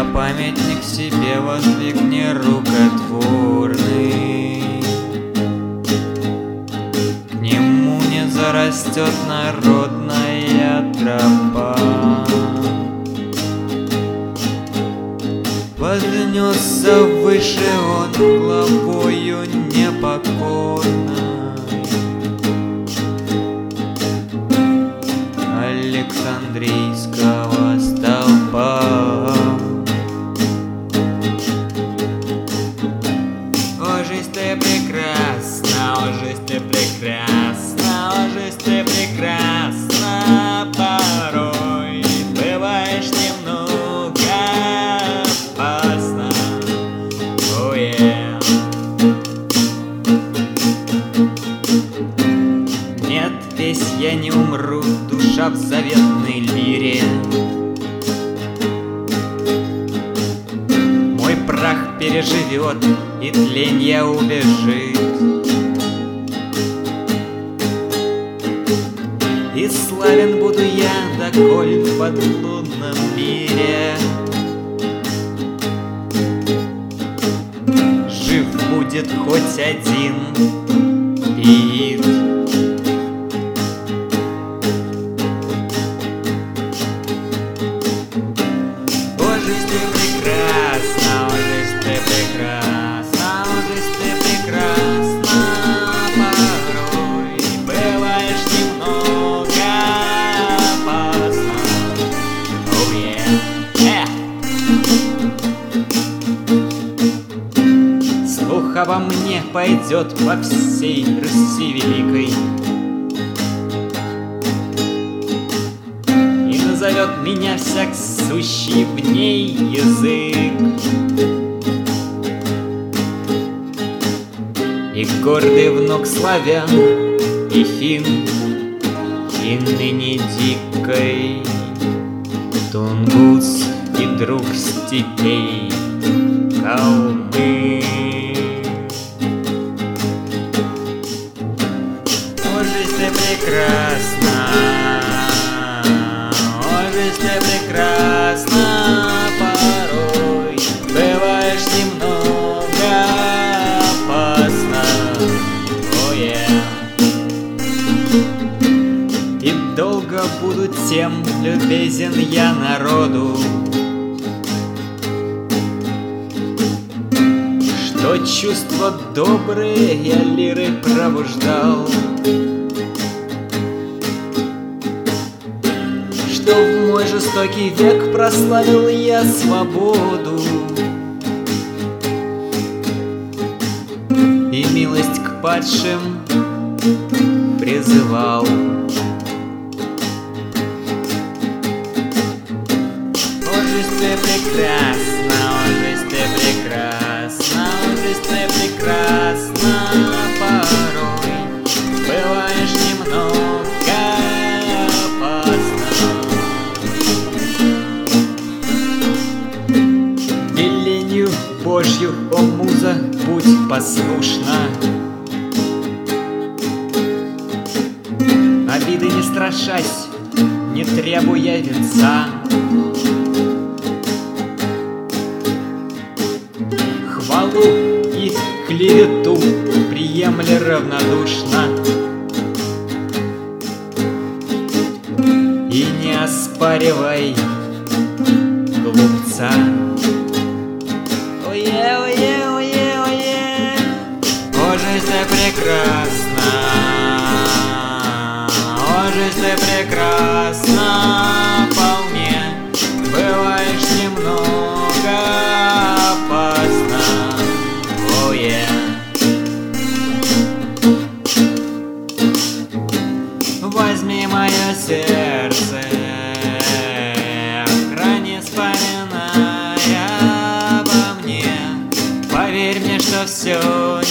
Я памятник себе воздвигни рукотворный, к нему не зарастет народная тропа. Вознесся выше он главою непокорной Александрийского столпа. О, жизнь ты прекрасна, о, жизнь ты прекрасна, о, жизнь ты прекрасна, порой бываешь немного опасна. Oh, yeah. Нет, весь я не умру, душа в заветной лире. Мой прах переживет, и тленья убежит. И славен буду я, доколь в подлунном мире. Жив будет хоть один пиит. О, жизнь ты прекрасна, о, жизнь ты прекрасна, о, жизнь ты прекрасна, порой бываешь немного опасна. Oh, yeah. Слух обо мне пойдет по всей Руси великой и назовет меня всяк сущий в ней язык. И гордый внук славян, и фин, и ныне дикой, тунгус и друг степей Калмык. О, жизнь ты прекрасна, о, жизнь ты прекрасна, порой бываешь немного опасна. Oh, yeah. И долго буду тем любезен я народу, что чувства добрые я лиры пробуждал, что в мой жестокий век прославил я свободу и милость к падшим призывал. О, жизнь ты прекрасна, о, жизнь ты прекрасна, о, жизнь ты прекрасна, порой бываешь немного опасна. Велению Божью, о муза, будь послушна. Обиды не страшась, не требуя венца. Хвалу и клевету приемли равнодушно и не оспаривай глупца. Ое, ое, ое, ое. О, жизнь ты прекрасна, о, жизнь ты прекрасна, вполне бываешь немного опасна. Oh, yeah. Возьми мое сердце, храни, вспоминая обо мне. Поверь мне, что все